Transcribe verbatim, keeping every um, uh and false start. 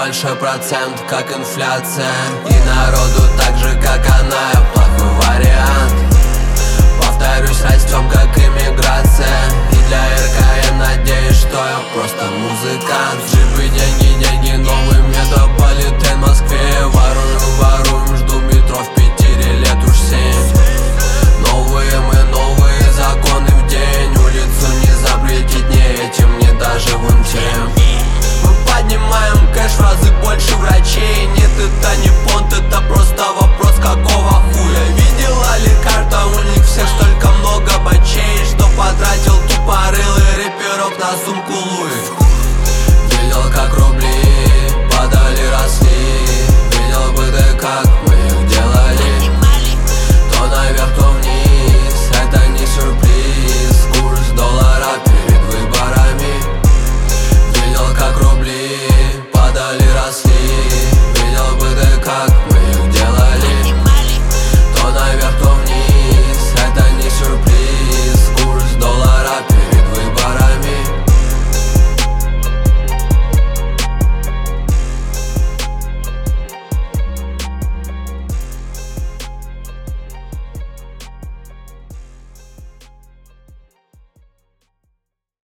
большой процент, как инфляция. И народу так же, как она, я плохой вариант. Повторюсь, растем, как иммиграция. И для РК я надеюсь, что я просто музыкант. Джипы, деньги, деньги, новый метрополитен в Москве. Воруем, воруем, жду метро в Питере лет уж семь. Новые мы, новые законы в день. Улицу не запретить не этим, не даже вон тем. Мы поднимаем кэш в разы больше врачей. Нет, это не понт, это просто вопрос какого хуя. Видела ли карта, у них всех столько много бачей, что потратил тупорылый рэперок на сумку.